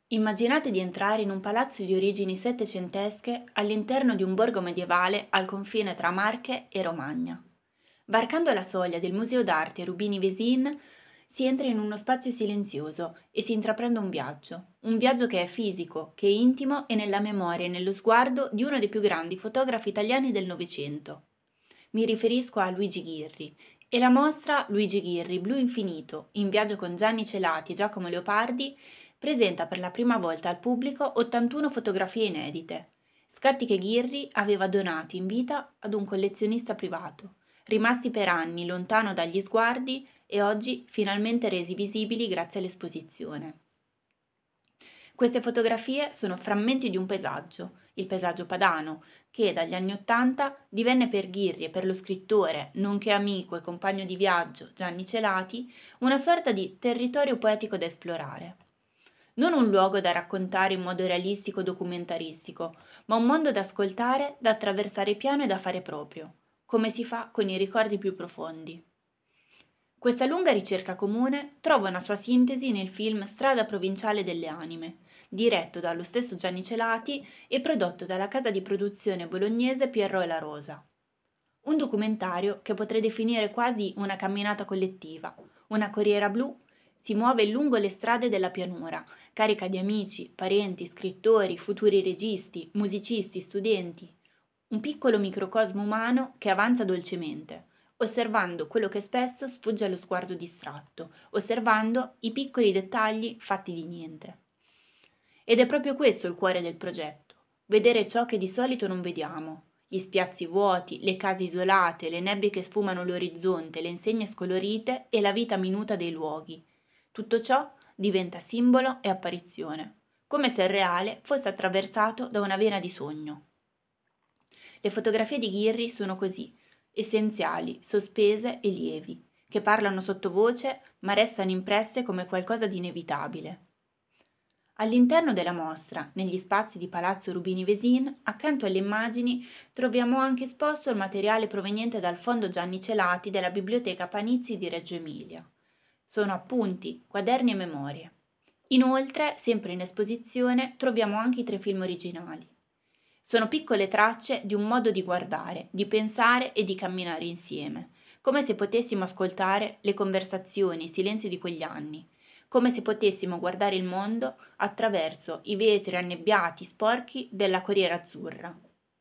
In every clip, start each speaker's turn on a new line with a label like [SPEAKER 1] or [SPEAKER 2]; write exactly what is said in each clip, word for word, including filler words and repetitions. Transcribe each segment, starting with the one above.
[SPEAKER 1] Immaginate di entrare in un palazzo di origini settecentesche all'interno di un borgo medievale al confine tra Marche e Romagna. Varcando la soglia del Museo d'arte Rubini Vesin, si entra in uno spazio silenzioso e si intraprende un viaggio. Un viaggio che è fisico, che è intimo e nella memoria e nello sguardo di uno dei più grandi fotografi italiani del Novecento. Mi riferisco a Luigi Ghirri e la mostra Luigi Ghirri Blu Infinito, in viaggio con Gianni Celati e Giacomo Leopardi, presenta per la prima volta al pubblico ottantuno fotografie inedite, scatti che Ghirri aveva donati in vita ad un collezionista privato, rimasti per anni lontano dagli sguardi e oggi finalmente resi visibili grazie all'esposizione. Queste fotografie sono frammenti di un paesaggio, il paesaggio padano, che dagli anni Ottanta divenne per Ghirri e per lo scrittore, nonché amico e compagno di viaggio Gianni Celati, una sorta di territorio poetico da esplorare. Non un luogo da raccontare in modo realistico o documentaristico, ma un mondo da ascoltare, da attraversare piano e da fare proprio, come si fa con i ricordi più profondi. Questa lunga ricerca comune trova una sua sintesi nel film Strada provinciale delle anime, diretto dallo stesso Gianni Celati e prodotto dalla casa di produzione bolognese Pierro e la Rosa. Un documentario che potrei definire quasi una camminata collettiva, una corriera blu si muove lungo le strade della pianura, carica di amici, parenti, scrittori, futuri registi, musicisti, studenti. Un piccolo microcosmo umano che avanza dolcemente, osservando quello che spesso sfugge allo sguardo distratto, osservando i piccoli dettagli fatti di niente. Ed è proprio questo il cuore del progetto, vedere ciò che di solito non vediamo, gli spiazzi vuoti, le case isolate, le nebbie che sfumano l'orizzonte, le insegne scolorite e la vita minuta dei luoghi. Tutto ciò diventa simbolo e apparizione, come se il reale fosse attraversato da una vena di sogno. Le fotografie di Ghirri sono così, essenziali, sospese e lievi, che parlano sottovoce ma restano impresse come qualcosa di inevitabile. All'interno della mostra, negli spazi di Palazzo Rubini Vesin, accanto alle immagini, troviamo anche esposto il materiale proveniente dal Fondo Gianni Celati della Biblioteca Panizzi di Reggio Emilia. Sono appunti, quaderni e memorie. Inoltre, sempre in esposizione, troviamo anche i tre film originali. Sono piccole tracce di un modo di guardare, di pensare e di camminare insieme, come se potessimo ascoltare le conversazioni, i silenzi di quegli anni, come se potessimo guardare il mondo attraverso i vetri annebbiati, sporchi della Corriera Azzurra.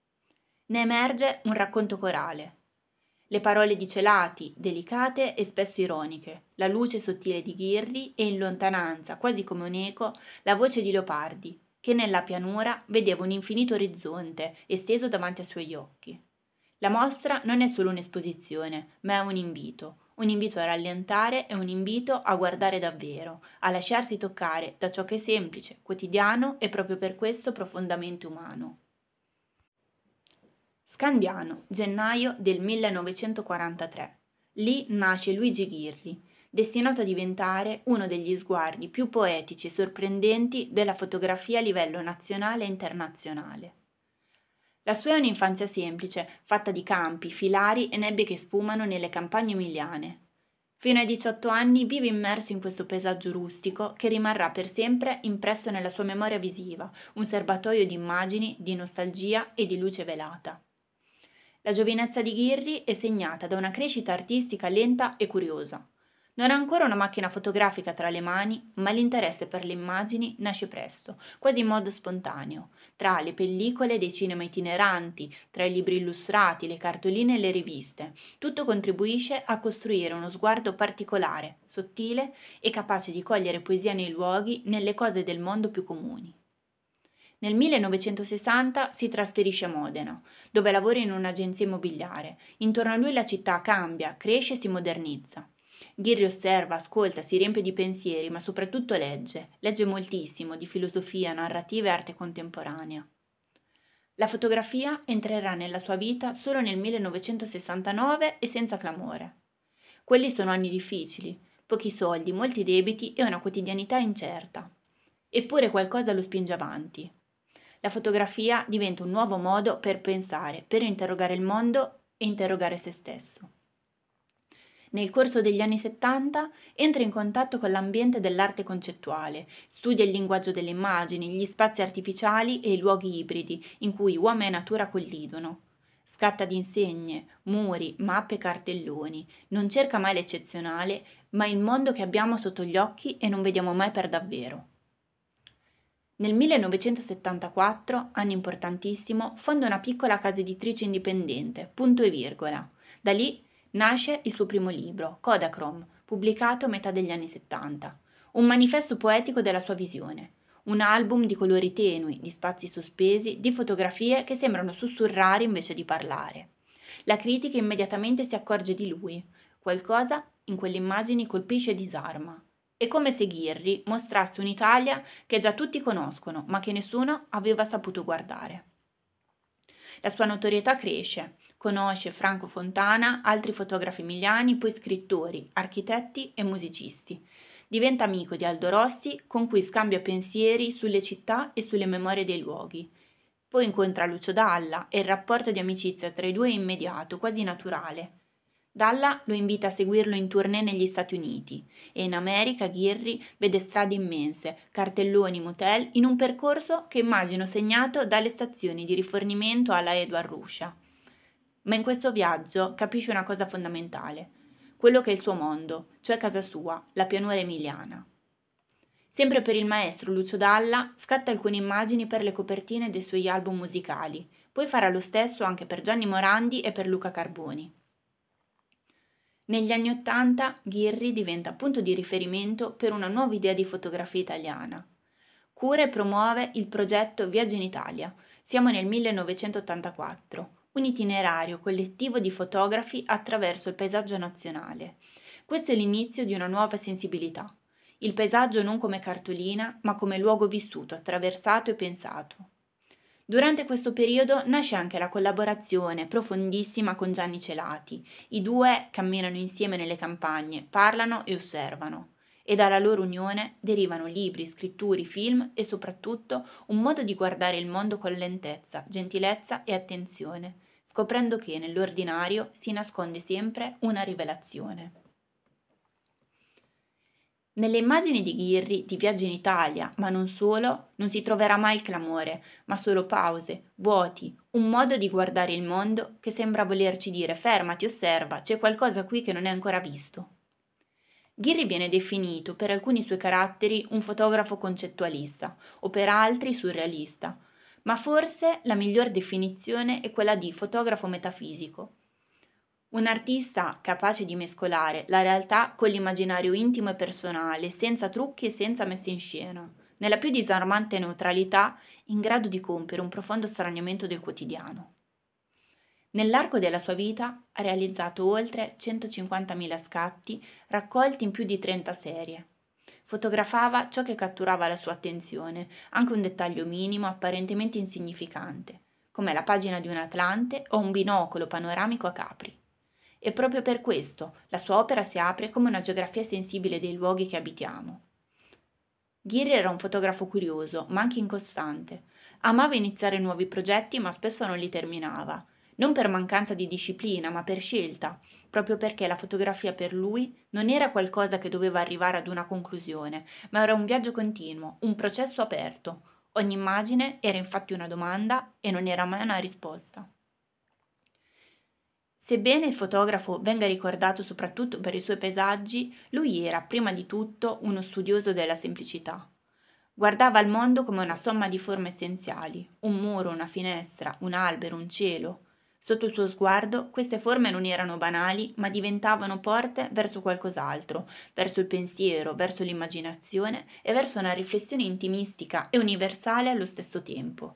[SPEAKER 1] Ne emerge un racconto corale. Le parole di Celati, delicate e spesso ironiche, la luce sottile di Ghirri e in lontananza, quasi come un eco, la voce di Leopardi, che nella pianura vedeva un infinito orizzonte esteso davanti ai suoi occhi. La mostra non è solo un'esposizione, ma è un invito, un invito a rallentare e un invito a guardare davvero, a lasciarsi toccare da ciò che è semplice, quotidiano e proprio per questo profondamente umano. Scandiano, gennaio del millenovecentoquarantatré. Lì nasce Luigi Ghirri, destinato a diventare uno degli sguardi più poetici e sorprendenti della fotografia a livello nazionale e internazionale. La sua è un'infanzia semplice, fatta di campi, filari e nebbie che sfumano nelle campagne emiliane. Fino ai diciotto anni vive immerso in questo paesaggio rustico che rimarrà per sempre impresso nella sua memoria visiva, un serbatoio di immagini, di nostalgia e di luce velata. La giovinezza di Ghirri è segnata da una crescita artistica lenta e curiosa. Non ha ancora una macchina fotografica tra le mani, ma l'interesse per le immagini nasce presto, quasi in modo spontaneo, tra le pellicole dei cinema itineranti, tra i libri illustrati, le cartoline e le riviste. Tutto contribuisce a costruire uno sguardo particolare, sottile e capace di cogliere poesia nei luoghi, nelle cose del mondo più comuni. Nel millenovecentosessanta si trasferisce a Modena, dove lavora in un'agenzia immobiliare. Intorno a lui la città cambia, cresce e si modernizza. Ghirri osserva, ascolta, si riempie di pensieri, ma soprattutto legge. Legge moltissimo di filosofia, narrativa e arte contemporanea. La fotografia entrerà nella sua vita solo nel millenovecentosessantanove e senza clamore. Quelli sono anni difficili, pochi soldi, molti debiti e una quotidianità incerta. Eppure qualcosa lo spinge avanti. La fotografia diventa un nuovo modo per pensare, per interrogare il mondo e interrogare se stesso. Nel corso degli anni settanta entra in contatto con l'ambiente dell'arte concettuale, studia il linguaggio delle immagini, gli spazi artificiali e i luoghi ibridi in cui uomo e natura collidono. Scatta di insegne, muri, mappe e cartelloni, non cerca mai l'eccezionale, ma il mondo che abbiamo sotto gli occhi e non vediamo mai per davvero. Nel millenovecentosettantaquattro, anno importantissimo, fonda una piccola casa editrice indipendente, punto e virgola. Da lì nasce il suo primo libro, Kodachrome, pubblicato a metà degli anni settanta, un manifesto poetico della sua visione, un album di colori tenui, di spazi sospesi, di fotografie che sembrano sussurrare invece di parlare. La critica immediatamente si accorge di lui, qualcosa in quelle immagini colpisce e disarma. È come se Ghirri mostrasse un'Italia che già tutti conoscono, ma che nessuno aveva saputo guardare. La sua notorietà cresce, conosce Franco Fontana, altri fotografi emiliani, poi scrittori, architetti e musicisti. Diventa amico di Aldo Rossi, con cui scambia pensieri sulle città e sulle memorie dei luoghi. Poi incontra Lucio Dalla e il rapporto di amicizia tra i due è immediato, quasi naturale. Dalla lo invita a seguirlo in tournée negli Stati Uniti e in America Ghirri vede strade immense, cartelloni, motel, in un percorso che immagino segnato dalle stazioni di rifornimento alla Edward Ruscia. Ma in questo viaggio capisce una cosa fondamentale, quello che è il suo mondo, cioè casa sua, la pianura emiliana. Sempre per il maestro Lucio Dalla scatta alcune immagini per le copertine dei suoi album musicali, poi farà lo stesso anche per Gianni Morandi e per Luca Carboni. Negli anni Ottanta Ghirri diventa punto di riferimento per una nuova idea di fotografia italiana. Cura e promuove il progetto Viaggio in Italia. Siamo nel millenovecentottantaquattro, un itinerario collettivo di fotografi attraverso il paesaggio nazionale. Questo è l'inizio di una nuova sensibilità. Il paesaggio non come cartolina, ma come luogo vissuto, attraversato e pensato. Durante questo periodo nasce anche la collaborazione profondissima con Gianni Celati. I due camminano insieme nelle campagne, parlano e osservano. E dalla loro unione derivano libri, scritture, film e soprattutto un modo di guardare il mondo con lentezza, gentilezza e attenzione, scoprendo che nell'ordinario si nasconde sempre una rivelazione. Nelle immagini di Ghirri di Viaggio in Italia, ma non solo, non si troverà mai il clamore, ma solo pause, vuoti, un modo di guardare il mondo che sembra volerci dire fermati, osserva, c'è qualcosa qui che non è ancora visto. Ghirri viene definito per alcuni suoi caratteri un fotografo concettualista o per altri surrealista, ma forse la miglior definizione è quella di fotografo metafisico. Un artista capace di mescolare la realtà con l'immaginario intimo e personale, senza trucchi e senza messa in scena, nella più disarmante neutralità, in grado di compiere un profondo straniamento del quotidiano. Nell'arco della sua vita ha realizzato oltre centocinquantamila scatti raccolti in più di trenta serie. Fotografava ciò che catturava la sua attenzione, anche un dettaglio minimo apparentemente insignificante, come la pagina di un Atlante o un binocolo panoramico a Capri. E proprio per questo la sua opera si apre come una geografia sensibile dei luoghi che abitiamo. Ghirri era un fotografo curioso, ma anche incostante. Amava iniziare nuovi progetti, ma spesso non li terminava. Non per mancanza di disciplina, ma per scelta, proprio perché la fotografia per lui non era qualcosa che doveva arrivare ad una conclusione, ma era un viaggio continuo, un processo aperto. Ogni immagine era infatti una domanda e non era mai una risposta. Sebbene il fotografo venga ricordato soprattutto per i suoi paesaggi, lui era prima di tutto uno studioso della semplicità. Guardava il mondo come una somma di forme essenziali, un muro, una finestra, un albero, un cielo. Sotto il suo sguardo queste forme non erano banali, ma diventavano porte verso qualcos'altro, verso il pensiero, verso l'immaginazione e verso una riflessione intimistica e universale allo stesso tempo.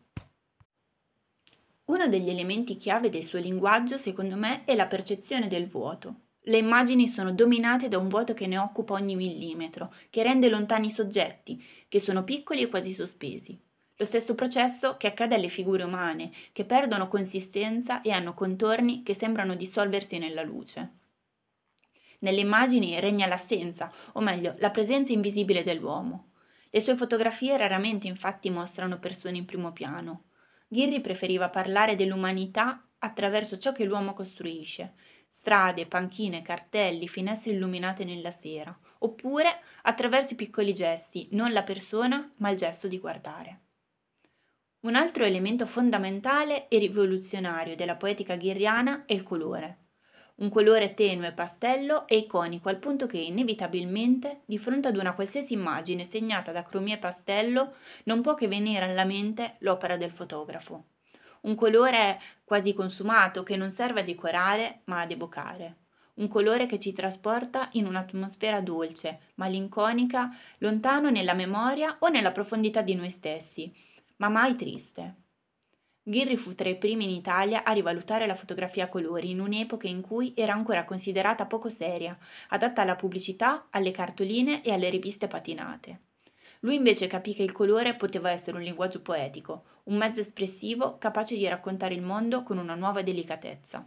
[SPEAKER 1] Uno degli elementi chiave del suo linguaggio, secondo me, è la percezione del vuoto. Le immagini sono dominate da un vuoto che ne occupa ogni millimetro, che rende lontani i soggetti, che sono piccoli e quasi sospesi. Lo stesso processo che accade alle figure umane, che perdono consistenza e hanno contorni che sembrano dissolversi nella luce. Nelle immagini regna l'assenza, o meglio, la presenza invisibile dell'uomo. Le sue fotografie raramente infatti mostrano persone in primo piano. Ghirri preferiva parlare dell'umanità attraverso ciò che l'uomo costruisce, strade, panchine, cartelli, finestre illuminate nella sera, oppure attraverso i piccoli gesti, non la persona, ma il gesto di guardare. Un altro elemento fondamentale e rivoluzionario della poetica ghirriana è il colore. Un colore tenue pastello e iconico al punto che inevitabilmente, di fronte ad una qualsiasi immagine segnata da cromie e pastello, non può che venire alla mente l'opera del fotografo. Un colore quasi consumato che non serve a decorare ma ad evocare. Un colore che ci trasporta in un'atmosfera dolce, malinconica, lontano nella memoria o nella profondità di noi stessi, ma mai triste. Ghirri fu tra i primi in Italia a rivalutare la fotografia a colori in un'epoca in cui era ancora considerata poco seria, adatta alla pubblicità, alle cartoline e alle riviste patinate. Lui invece capì che il colore poteva essere un linguaggio poetico, un mezzo espressivo capace di raccontare il mondo con una nuova delicatezza.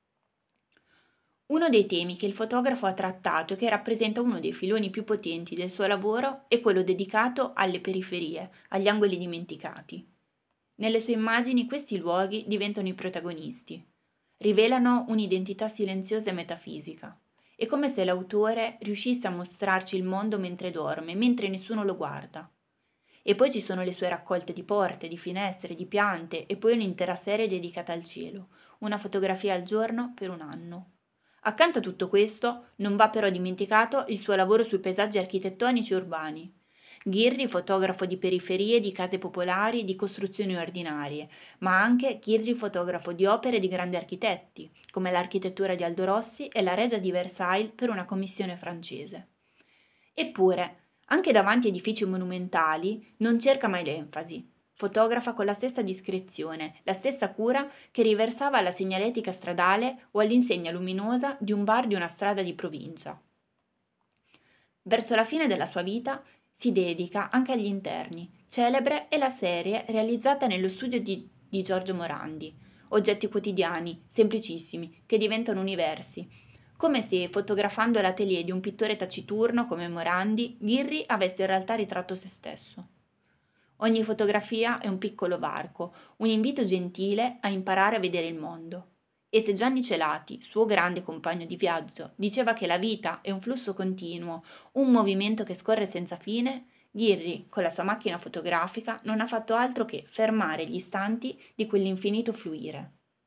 [SPEAKER 1] Uno dei temi che il fotografo ha trattato e che rappresenta uno dei filoni più potenti del suo lavoro è quello dedicato alle periferie, agli angoli dimenticati. Nelle sue immagini questi luoghi diventano i protagonisti, rivelano un'identità silenziosa e metafisica. È come se l'autore riuscisse a mostrarci il mondo mentre dorme, mentre nessuno lo guarda. E poi ci sono le sue raccolte di porte, di finestre, di piante e poi un'intera serie dedicata al cielo, una fotografia al giorno per un anno. Accanto a tutto questo non va però dimenticato il suo lavoro sui paesaggi architettonici e urbani. Ghirri, fotografo di periferie, di case popolari, di costruzioni ordinarie, ma anche Ghirri, fotografo di opere di grandi architetti, come l'architettura di Aldo Rossi e la Regia di Versailles per una commissione francese. Eppure, anche davanti a edifici monumentali, non cerca mai l'enfasi. Fotografa con la stessa discrezione, la stessa cura che riversava alla segnaletica stradale o all'insegna luminosa di un bar di una strada di provincia. Verso la fine della sua vita si dedica anche agli interni. Celebre è la serie realizzata nello studio di, di Giorgio Morandi. Oggetti quotidiani, semplicissimi, che diventano universi. Come se, fotografando l'atelier di un pittore taciturno come Morandi, Ghirri avesse in realtà ritratto se stesso. Ogni fotografia è un piccolo varco, un invito gentile a imparare a vedere il mondo. E se Gianni Celati, suo grande compagno di viaggio, diceva che la vita è un flusso continuo, un movimento che scorre senza fine, Ghirri, con la sua macchina fotografica, non ha fatto altro che fermare gli istanti di quell'infinito fluire.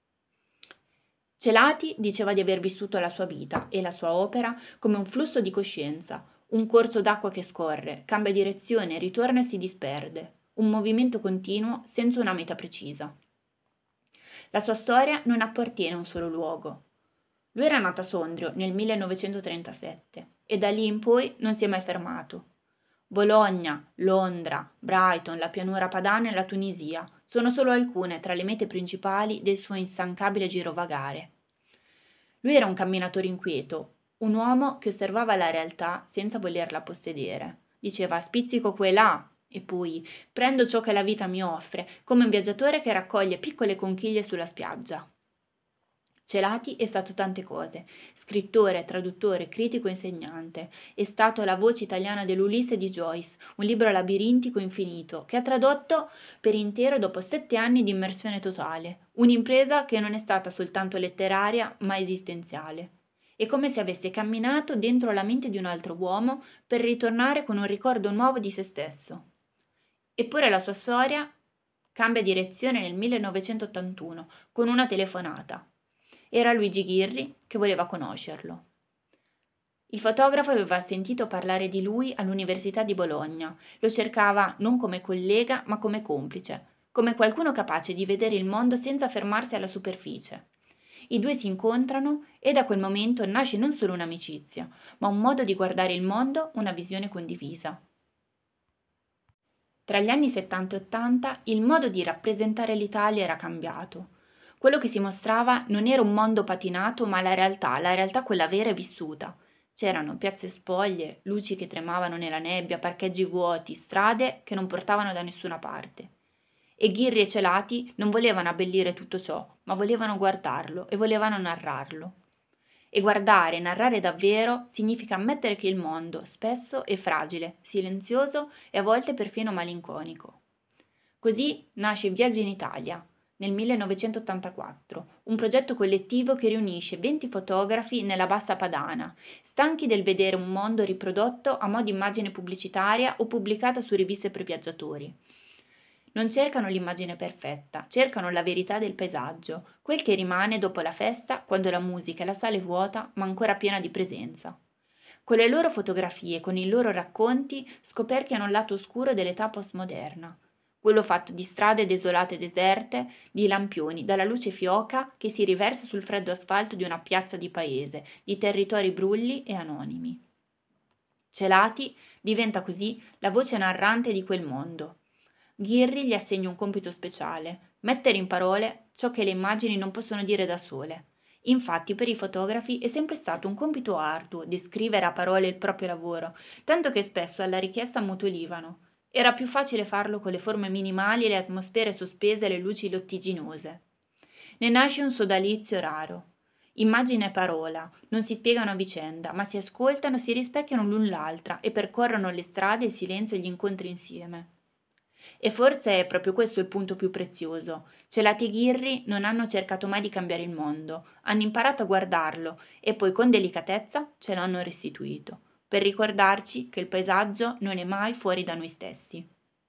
[SPEAKER 1] Celati diceva di aver vissuto la sua vita e la sua opera come un flusso di coscienza, un corso d'acqua che scorre, cambia direzione, ritorna e si disperde, un movimento continuo senza una meta precisa. La sua storia non appartiene a un solo luogo. Lui era nato a Sondrio nel millenovecentotrentasette e da lì in poi non si è mai fermato. Bologna, Londra, Brighton, la pianura padana e la Tunisia sono solo alcune tra le mete principali del suo instancabile girovagare. Lui era un camminatore inquieto, un uomo che osservava la realtà senza volerla possedere. Diceva spizzico qua e là, e poi prendo ciò che la vita mi offre, come un viaggiatore che raccoglie piccole conchiglie sulla spiaggia. Celati è stato tante cose, scrittore, traduttore, critico e insegnante. È stato la voce italiana dell'Ulisse di Joyce, un libro labirintico infinito, che ha tradotto per intero dopo sette anni di immersione totale. Un'impresa che non è stata soltanto letteraria, ma esistenziale. È come se avesse camminato dentro la mente di un altro uomo per ritornare con un ricordo nuovo di se stesso. Eppure la sua storia cambia direzione nel millenovecentottantuno con una telefonata. Era Luigi Ghirri che voleva conoscerlo. Il fotografo aveva sentito parlare di lui all'Università di Bologna. Lo cercava non come collega, ma come complice, come qualcuno capace di vedere il mondo senza fermarsi alla superficie. I due si incontrano e da quel momento nasce non solo un'amicizia, ma un modo di guardare il mondo, una visione condivisa. Tra gli anni settanta e ottanta il modo di rappresentare l'Italia era cambiato. Quello che si mostrava non era un mondo patinato, ma la realtà, la realtà quella vera e vissuta. C'erano piazze spoglie, luci che tremavano nella nebbia, parcheggi vuoti, strade che non portavano da nessuna parte. E Ghirri e Celati non volevano abbellire tutto ciò, ma volevano guardarlo e volevano narrarlo. E guardare, narrare davvero, significa ammettere che il mondo spesso è fragile, silenzioso e a volte perfino malinconico. Così nasce Viaggio in Italia, nel millenovecentottantaquattro, un progetto collettivo che riunisce venti fotografi nella Bassa Padana, stanchi del vedere un mondo riprodotto a mo' di immagine pubblicitaria o pubblicata su riviste per viaggiatori. Non cercano l'immagine perfetta, cercano la verità del paesaggio, quel che rimane dopo la festa, quando la musica e la sala è vuota, ma ancora piena di presenza. Con le loro fotografie, con i loro racconti, scoperchiano il lato oscuro dell'età postmoderna, quello fatto di strade desolate e deserte, di lampioni, dalla luce fioca che si riversa sul freddo asfalto di una piazza di paese, di territori brulli e anonimi. Celati diventa così la voce narrante di quel mondo. Ghirri gli assegna un compito speciale: mettere in parole ciò che le immagini non possono dire da sole. Infatti per i fotografi è sempre stato un compito arduo descrivere a parole il proprio lavoro, tanto che spesso alla richiesta ammutolivano. Era più facile farlo con le forme minimali e le atmosfere sospese e le luci lottiginose. Ne nasce un sodalizio raro. Immagine e parola non si spiegano a vicenda, ma si ascoltano, si rispecchiano l'un l'altra e percorrono le strade, il silenzio e gli incontri insieme. E forse è proprio questo il punto più prezioso. Celati e Ghirri non hanno cercato mai di cambiare il mondo, hanno imparato a guardarlo e poi con delicatezza ce l'hanno restituito, per ricordarci che il paesaggio non è mai fuori da noi stessi.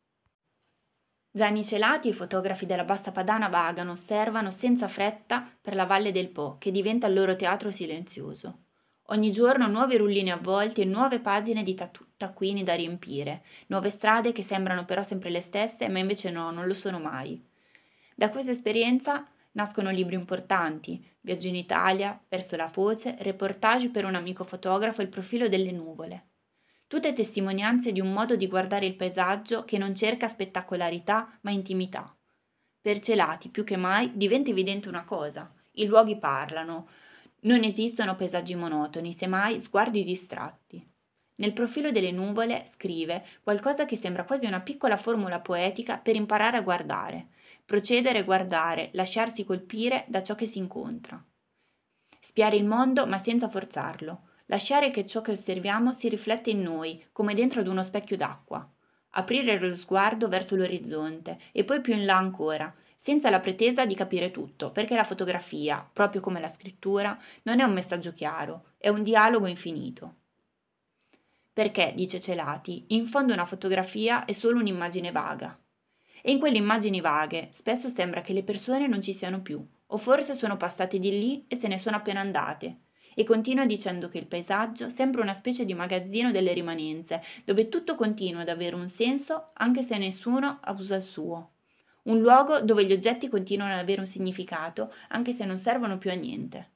[SPEAKER 1] Gianni Celati e i fotografi della Bassa Padana vagano, osservano senza fretta per la Valle del Po, che diventa il loro teatro silenzioso. Ogni giorno nuovi rullini avvolti e nuove pagine di tatu- taccuini da riempire, nuove strade che sembrano però sempre le stesse, ma invece no, non lo sono mai. Da questa esperienza nascono libri importanti: Viaggio in Italia, Verso la foce, Reportage per un amico fotografo e Il profilo delle nuvole. Tutte testimonianze di un modo di guardare il paesaggio che non cerca spettacolarità ma intimità. Per Celati, più che mai, diventa evidente una cosa: i luoghi parlano, non esistono paesaggi monotoni, semmai sguardi distratti. Nel profilo delle nuvole scrive qualcosa che sembra quasi una piccola formula poetica per imparare a guardare, procedere, guardare, lasciarsi colpire da ciò che si incontra. Spiare il mondo ma senza forzarlo, lasciare che ciò che osserviamo si riflette in noi, come dentro ad uno specchio d'acqua. Aprire lo sguardo verso l'orizzonte e poi più in là ancora, senza la pretesa di capire tutto, perché la fotografia, proprio come la scrittura, non è un messaggio chiaro, è un dialogo infinito. Perché, dice Celati, in fondo una fotografia è solo un'immagine vaga. E in quelle immagini vaghe spesso sembra che le persone non ci siano più, o forse sono passate di lì e se ne sono appena andate. E continua dicendo che il paesaggio sembra una specie di magazzino delle rimanenze, dove tutto continua ad avere un senso anche se nessuno usa il suo. Un luogo dove gli oggetti continuano ad avere un significato anche se non servono più a niente.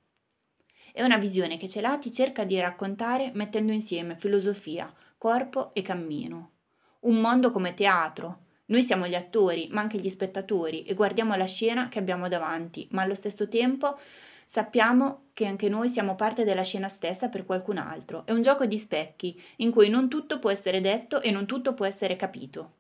[SPEAKER 1] È una visione che Celati cerca di raccontare mettendo insieme filosofia, corpo e cammino. Un mondo come teatro. Noi siamo gli attori, ma anche gli spettatori, e guardiamo la scena che abbiamo davanti, ma allo stesso tempo sappiamo che anche noi siamo parte della scena stessa per qualcun altro. È un gioco di specchi, in cui non tutto può essere detto e non tutto può essere capito.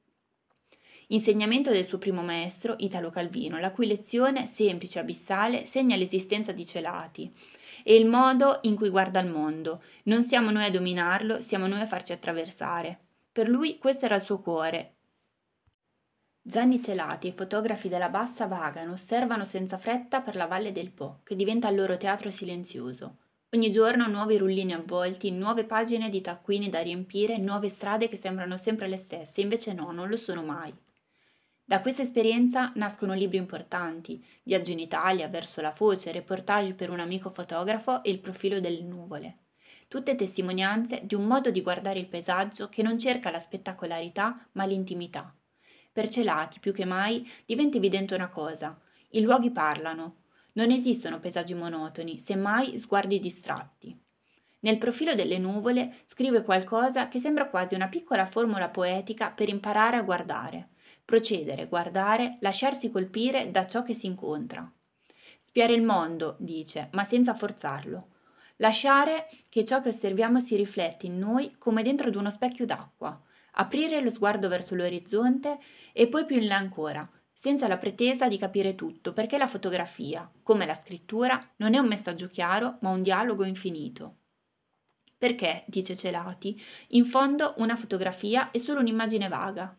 [SPEAKER 1] Insegnamento del suo primo maestro, Italo Calvino, la cui lezione, semplice e abissale, segna l'esistenza di Celati e il modo in cui guarda il mondo. Non siamo noi a dominarlo, siamo noi a farci attraversare. Per lui questo era il suo cuore. Gianni Celati e i fotografi della Bassa vagano, osservano senza fretta per la Valle del Po, che diventa il loro teatro silenzioso. Ogni giorno nuovi rullini avvolti, nuove pagine di taccuini da riempire, nuove strade che sembrano sempre le stesse, invece no, non lo sono mai. Da questa esperienza nascono libri importanti: Viaggio in Italia, Verso la foce, Reportage per un amico fotografo e Il profilo delle nuvole. Tutte testimonianze di un modo di guardare il paesaggio che non cerca la spettacolarità ma l'intimità. Per Celati, più che mai, diventa evidente una cosa: i luoghi parlano. Non esistono paesaggi monotoni, semmai sguardi distratti. Nel profilo delle nuvole scrive qualcosa che sembra quasi una piccola formula poetica per imparare a guardare, procedere, guardare, lasciarsi colpire da ciò che si incontra. Spiare il mondo, dice, ma senza forzarlo. Lasciare che ciò che osserviamo si rifletti in noi come dentro ad uno specchio d'acqua. Aprire lo sguardo verso l'orizzonte e poi più in là ancora, senza la pretesa di capire tutto, perché la fotografia, come la scrittura, non è un messaggio chiaro, ma un dialogo infinito. Perché, dice Celati, in fondo una fotografia è solo un'immagine vaga.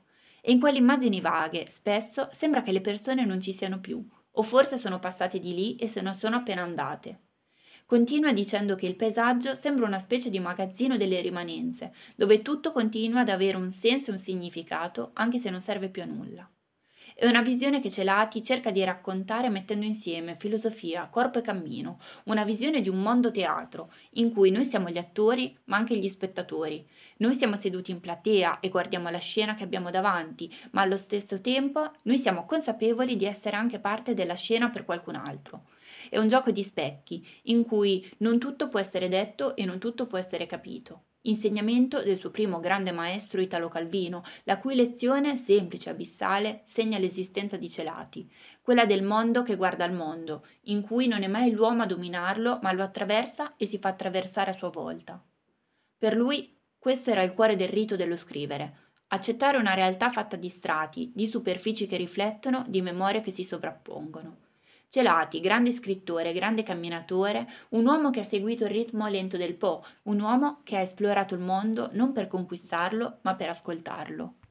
[SPEAKER 1] E in quelle immagini vaghe, spesso sembra che le persone non ci siano più, o forse sono passate di lì e se ne sono appena andate. Continua dicendo che il paesaggio sembra una specie di magazzino delle rimanenze, dove tutto continua ad avere un senso e un significato, anche se non serve più a nulla. È una visione che Celati cerca di raccontare mettendo insieme filosofia, corpo e cammino, una visione di un mondo teatro, in cui noi siamo gli attori, ma anche gli spettatori. Noi siamo seduti in platea e guardiamo la scena che abbiamo davanti, ma allo stesso tempo noi siamo consapevoli di essere anche parte della scena per qualcun altro. È un gioco di specchi, in cui non tutto può essere detto e non tutto può essere capito. Insegnamento del suo primo grande maestro Italo Calvino, la cui lezione, semplice e abissale, segna l'esistenza di Celati, quella del mondo che guarda al mondo, in cui non è mai l'uomo a dominarlo, ma lo attraversa e si fa attraversare a sua volta. Per lui questo era il cuore del rito dello scrivere, accettare una realtà fatta di strati, di superfici che riflettono, di memorie che si sovrappongono. Celati, grande scrittore, grande camminatore, un uomo che ha seguito il ritmo lento del Po, un uomo che ha esplorato il mondo non per conquistarlo, ma per ascoltarlo.